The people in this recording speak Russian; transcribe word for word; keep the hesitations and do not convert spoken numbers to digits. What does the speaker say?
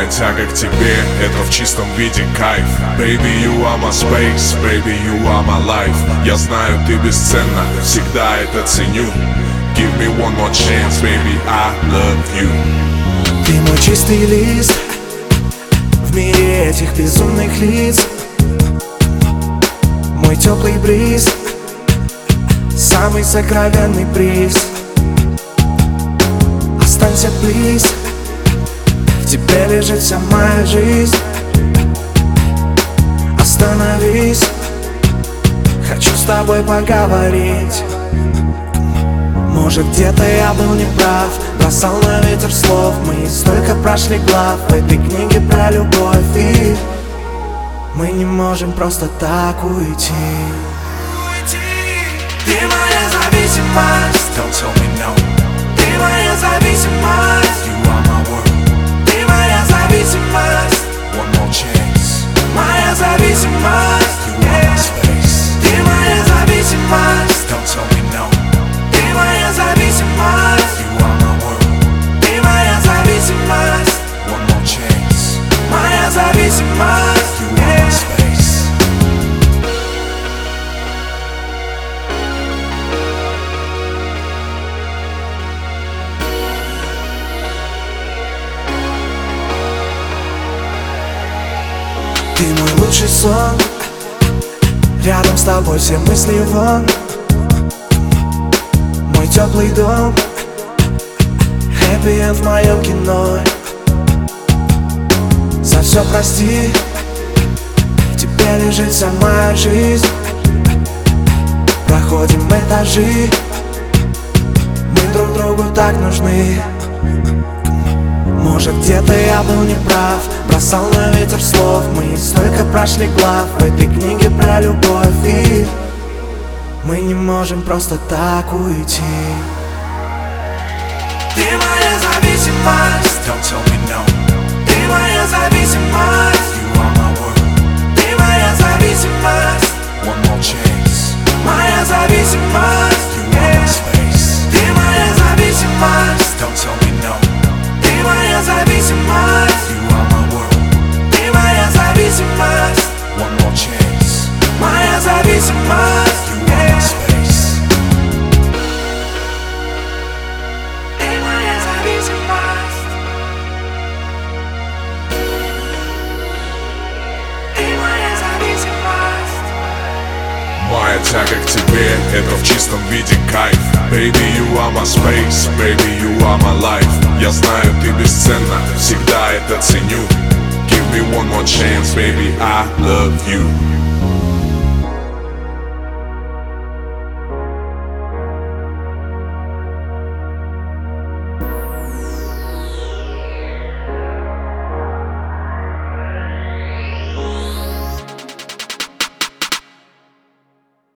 Моя тяга к тебе — это в чистом виде кайф. Baby, you are my space, baby, you are my life. Я знаю, ты бесценна, всегда это ценю. Give me one more chance, baby, I love you. Ты мой чистый лист в мире этих безумных лиц. Мой теплый бриз, самый сокровенный приз. Останься, плиз, в тебе лежит вся моя жизнь. Остановись, хочу с тобой поговорить. Может, где-то я был неправ, бросал на ветер слов. Мы столько прошли глав в этой книге про любовь, и мы не можем просто так уйти. Ты моя зависимость, Don't tell me no. ты моя зависимость, You are my world. ты моя зависимость, One more chance. моя зависимость, You are my space. ты моя зависимость, Don't tell me no. ты моя зависимость, You are my world. ты моя зависимость, One more chance. моя зависимость. You are my space. Ты мой лучший сон, рядом с тобой все мысли вон. Мой теплый дом, хэппи энд в моем кино. За все прости, в тебе лежит вся моя жизнь. Проходим этажи, мы друг другу так нужны. Может, где-то я был неправ, бросал на ветер слов. Мы столько прошли глав в этой книге про любовь, и мы не можем просто так уйти. Ты моя зависимость, Don't tell me no. ты моя зависимость, You are my world. ты моя зависимость, One more chance. моя зависимость, You are my space. ты моя зависимость, Don't tell me no. ты моя зависимость, You are my world. ты моя зависимость, One more chance. моя зависимость. You are my space. Ты моя зависимость, ты моя зависимость. Моя тяга к тебе — это в чистом виде кайф. Baby, you are my space, baby, you are my life. Я знаю, ты бесценна, всегда это ценю. Give me one more chance, baby, I love you.